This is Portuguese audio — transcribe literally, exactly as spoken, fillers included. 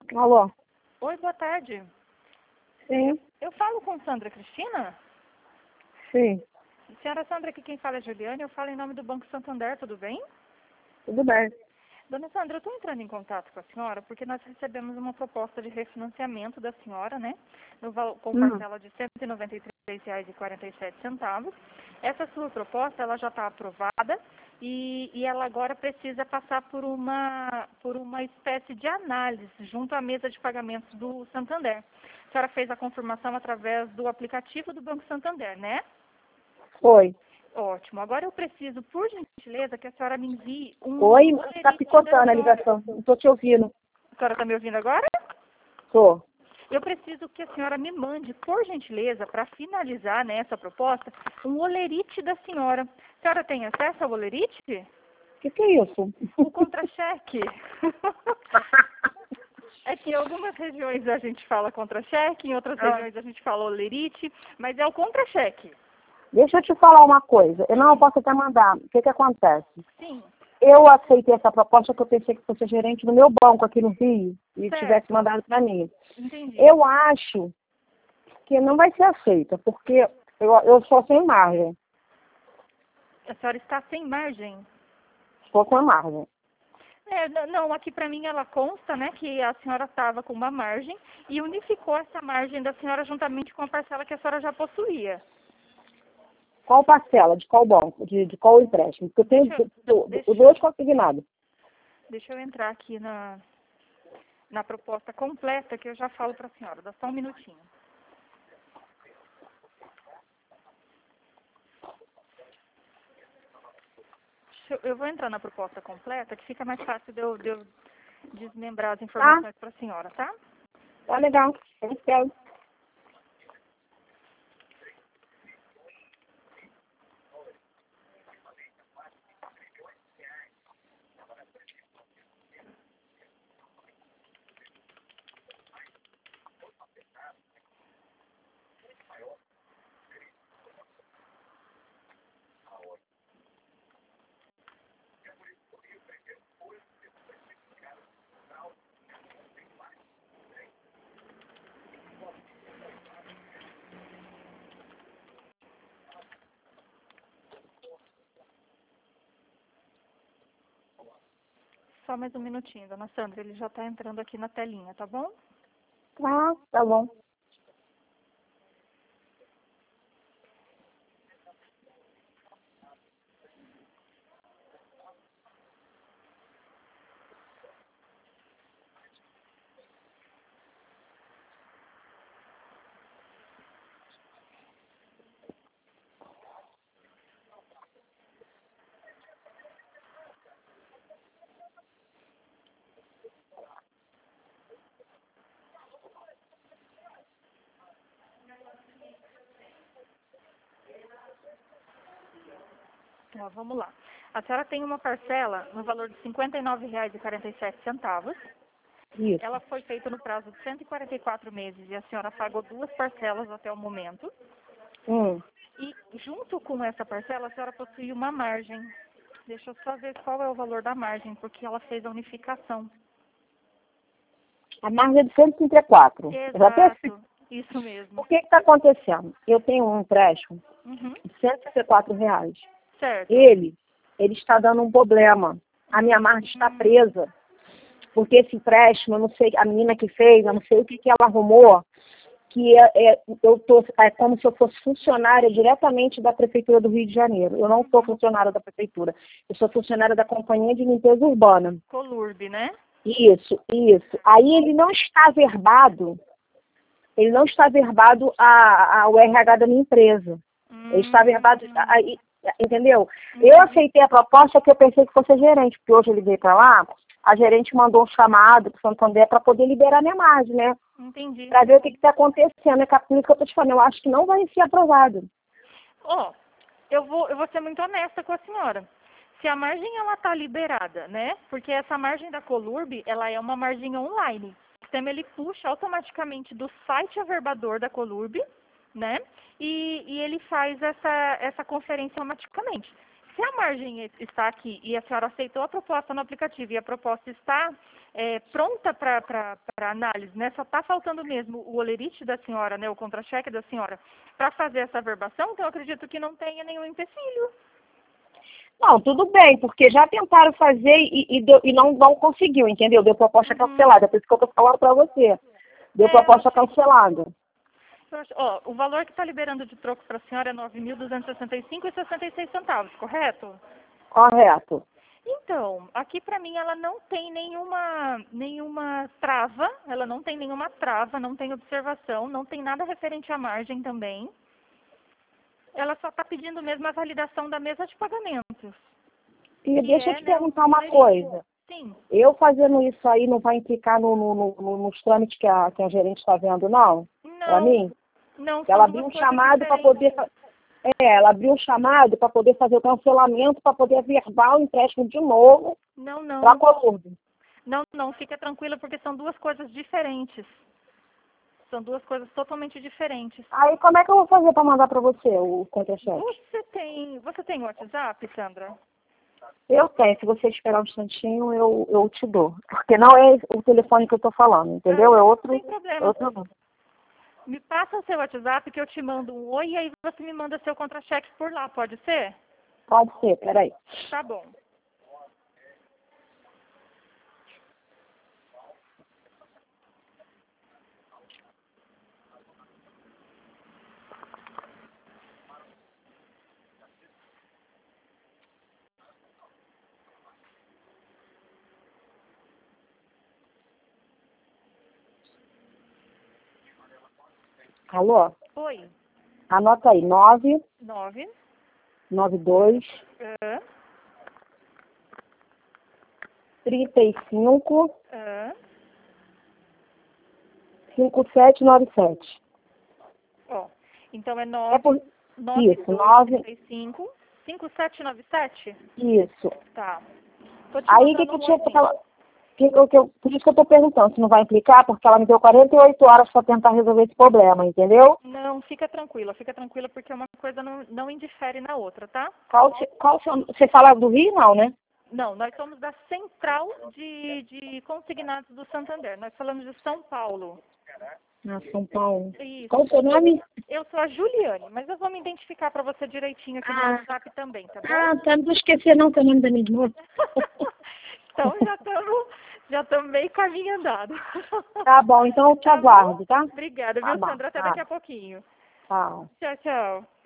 Alô? Oi, boa tarde. Sim, Eu falo com Sandra Cristina? sim, Senhora Sandra, aqui quem fala é Juliane, eu falo em nome do Banco Santander, tudo bem? tudo bem. Dona Sandra, eu estou entrando em contato com a senhora porque nós recebemos uma proposta de refinanciamento da senhora, né? No, val- com Hum. parcela de cento e noventa e três reais e quarenta e sete centavos. Essa sua proposta, ela já está aprovada e, e ela agora precisa passar por uma, por uma espécie de análise junto à mesa de pagamentos do Santander. A senhora fez a confirmação através do aplicativo do Banco Santander, né? Oi. Ótimo. Agora eu preciso, por gentileza, que a senhora me envie um Oi, boletim tá da picotando a senhora. ligação. Não tô te ouvindo. A senhora está me ouvindo agora? Tô. Eu preciso que a senhora me mande, por gentileza, para finalizar né, essa proposta, um olerite da senhora. A senhora tem acesso ao olerite? O que que é isso? O contra-cheque. É que em algumas regiões a gente fala contra-cheque, em outras Ah. regiões a gente fala olerite, mas é o contra-cheque. Deixa eu te falar uma coisa. Eu não eu posso até mandar. O que que acontece? Sim. Eu aceitei essa proposta porque eu pensei que fosse gerente do meu banco aqui no Rio e Certo. tivesse mandado para mim. Entendi. Eu acho que não vai ser aceita, porque eu, eu sou sem margem. A senhora está sem margem. Estou sem margem. É, n- não, aqui para mim ela consta, né, que a senhora estava com uma margem e unificou essa margem da senhora juntamente com a parcela que a senhora já possuía. Qual parcela? De qual banco? De, de qual empréstimo? Porque eu tenho Deixa eu- do- do- deixa- os dois consignados. Deixa eu entrar aqui na, na proposta completa que eu já falo para a senhora. Dá só um minutinho. Deixa eu, eu vou entrar na proposta completa que fica mais fácil de eu, de eu desmembrar as informações para a senhora, tá? Tá legal. Eu espero. Só mais um minutinho, dona Sandra. Ele já está entrando aqui na telinha, tá bom? Ah, tá bom. Ó, vamos lá. A senhora tem uma parcela no valor de cinquenta e nove reais e quarenta e sete centavos. Isso. Ela foi feita no prazo de cento e quarenta e quatro meses e a senhora pagou duas parcelas até o momento. Hum. E junto com essa parcela, a senhora possui uma margem. Deixa eu só ver qual é o valor da margem, porque ela fez a unificação. A margem é de cento e trinta e quatro. Eu já tenho- Exato, isso mesmo. O que está acontecendo? Eu tenho um empréstimo Uhum. de cento e trinta e quatro reais. Certo. Ele, ele está dando um problema. A minha margem está presa. Porque esse empréstimo, eu não sei, a menina que fez, eu não sei o que, que ela arrumou, que é, é, eu tô, é como se eu fosse funcionária diretamente da Prefeitura do Rio de Janeiro. Eu não sou funcionária da Prefeitura. Eu sou funcionária da Companhia de Limpeza Urbana. Colurb, né? Isso, isso. Aí ele não está verbado, ele não está verbado a, a, o R H da minha empresa. Ele está verbado, Hum. a- a- entendeu? Eu aceitei a proposta que eu pensei que fosse gerente, porque hoje eu liguei para lá, a gerente mandou um chamado para o Santander para poder liberar minha margem, né? Entendi. Para ver o que está acontecendo. É que por isso que eu estou te falando, eu acho que não vai ser aprovado. Ó, eu vou, eu vou ser muito honesta com a senhora. Se a margem ela tá liberada, né? Porque essa margem da Colurb, ela é uma margem online. O sistema ele puxa automaticamente do site averbador da Colurb, né? E, e ele faz essa, essa conferência automaticamente. se a margem está aqui e a senhora aceitou a proposta no aplicativo e a proposta está é, pronta para análise, né? Só está faltando mesmo o olerite da senhora, né? O contra-cheque da senhora, para fazer essa averbação, então eu acredito que não tenha nenhum empecilho. Não, tudo bem, porque já tentaram fazer e, e, deu, e não, não conseguiu, entendeu? Deu proposta Uhum. cancelada, por isso que eu tô falando para você. Deu É, proposta eu achei- cancelada. eu acho- ó, o valor que está liberando de troco para a senhora é nove mil duzentos e sessenta e cinco reais e sessenta e seis centavos, correto? Correto. Então, aqui para mim ela não tem nenhuma, nenhuma trava, ela não tem nenhuma trava, não tem observação, não tem nada referente à margem também. Ela só está pedindo mesmo a validação da mesa de pagamentos. E que deixa eu é, te né, perguntar o uma olerite. coisa. Sim. Eu fazendo isso aí não vai implicar no, no, no, no- nos trâmites que a, que a gerente está vendo, não? Para Não, mim? não, Ela são abriu duas um coisas chamado para diferentes. poder... fa- É, ela abriu um chamado para poder fazer o cancelamento, para poder averbar o empréstimo de novo Não, para a não. Colurdo. Não, não, fica tranquila porque são duas coisas diferentes. São duas coisas totalmente diferentes. Aí como é que eu vou fazer para mandar para você o contra-cheque? Você tem, você tem WhatsApp, Sandra? Eu tenho, se você esperar um instantinho, eu, eu te dou. Porque não é o telefone que eu estou falando, entendeu? Ah, É não, outro. não tem problema. É outro. Me passa o seu WhatsApp que eu te mando um oi e aí você me manda seu contra-cheque por lá, pode ser? Pode ser, peraí. Tá bom. Alô? Oi. Anota aí, nove Nove. nove dois, Ah, trinta e cinco, ah. cinquenta e sete noventa e sete. Ó, então é É nove por... nove Isso, dois nove. trinta e cinco cinco sete nove sete. Isso. Tá. Tô te Aí o que, mandando que eu um tinha que oizinho. falar? Que, que, que, eu- por isso que eu estou perguntando se não vai implicar, porque ela me deu quarenta e oito horas para tentar resolver esse problema, entendeu? Não, fica tranquila, fica tranquila porque uma coisa não, não indifere na outra, tá? Qual, se- qual seu, você fala do Rio, não, né? Não, nós somos da Central de, de Consignados do Santander. Nós falamos de São Paulo. Ah, São Paulo. Isso. Qual o seu nome? Eu sou a Juliane, mas eu vou me identificar para você direitinho aqui no Ah. WhatsApp também, tá bom? Ah, tá, não vou esquecer não, que é o nome da minha irmã. Então já estamos já estamos meio caminho andado. Tá bom, então eu te Tá bom? aguardo, tá? Obrigada, Tá viu, bom, Sandra? Até tá. daqui a pouquinho. Tchau. Tchau, tchau.